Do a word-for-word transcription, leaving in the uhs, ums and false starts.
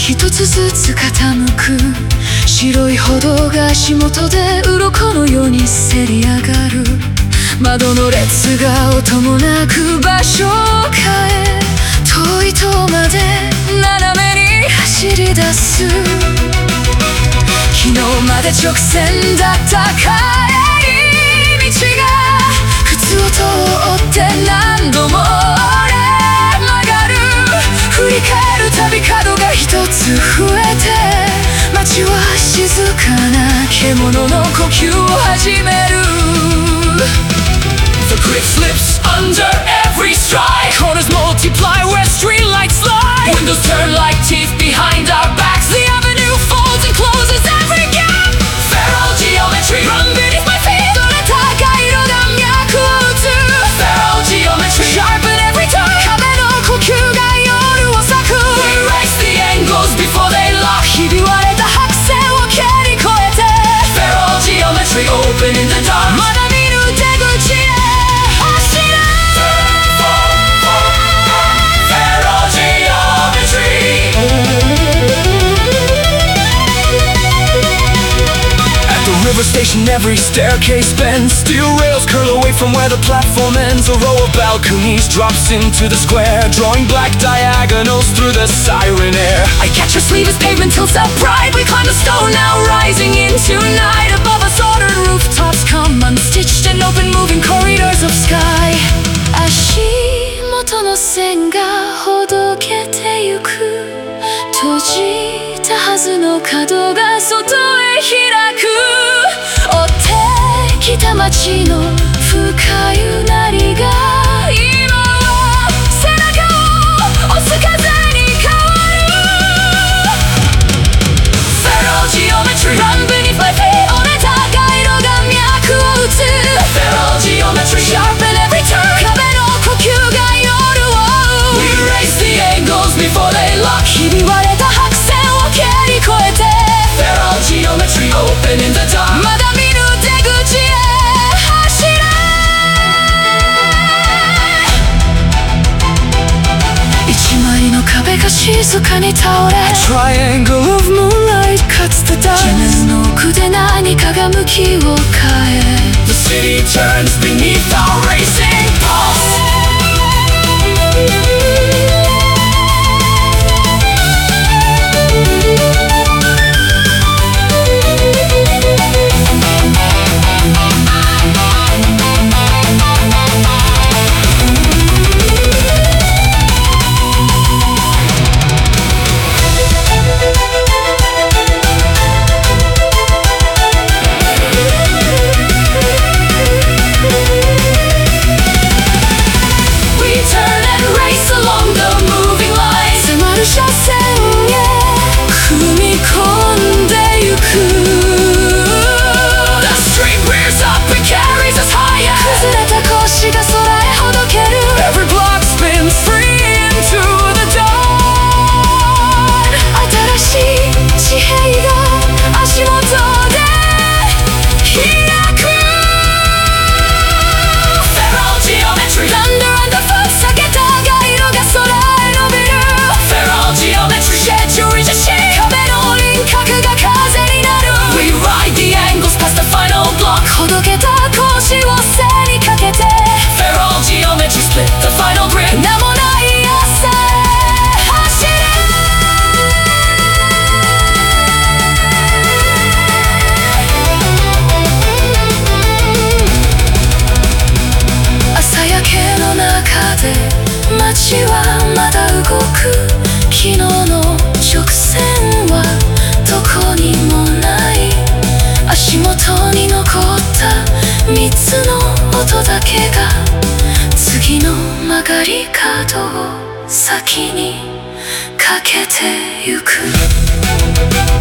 一つずつ傾く白い歩道が足元で鱗のようにせり上がる。窓の列が音もなく場所を変え、遠い塔まで斜めに走り出す。昨日まで直線だった帰り道が靴を通って何度も折れ曲がる。振り返るたび角が一つ増えて、街は静かな獣の呼吸を始める。 The grid slips under every stride. Corners multiply where streetlights lie. Windows turn like teeth behind our backs. The avenue folds and closes every gap. Feral geometry run beneath my feet. どれ高い色が脈を打つ Feral geometry sharpen every turn. 壁の呼吸が夜を裂く We race the angles before they lock. ひび割れた白線を蹴り越えて Feral geometry open in the dark. まだ見ぬ出口へ走れ。 Feral geometry. At the river station every staircase bends. Steel rails curl away from where the platform ends. A row of balconies drops into the square, drawing black diagonals through the siren air. I catch your sleeve as pavement tilts up bright. We climb the stone now rising into night. Above us ordered rooftops come unstitched and open moving corridors of sky. 足元の線がほどけてゆく。閉じたはずの角が外へ開く。追ってきた街の深いうなりが今は背中を押す風に変わる。 Feral geometry Run beneath my feet. 折れた色が脈を打つ Feral geometry sharpen every turn. 壁の呼吸が夜を追う We race the angles before they lock. ひび割れた白線を蹴り越えて Feral geometry open in the dark. まだ見ぬ出口へ走れ。一枚の壁が静かに倒れ Triangle of moonlight cuts the 地 dust. 面の奥で何かが向きを変え The city turns beneath our racing pulse. Every block spins free into the dawn. 新しい地平が足元で開く Feral geometry Thunder underfoot 避けた街路が空へ伸びる Feral geometry Shed your reach shape 壁の輪郭が風になる We ride the angles past the final block. ほどけた格子を背にかけて Feral geometry split the final grid. 名もない朝へ走れ。朝焼けの中で街はまだ動く。昨日の直線はどこにもない。足元に残った三つの音だけが次の曲がり角を先にかけてゆく。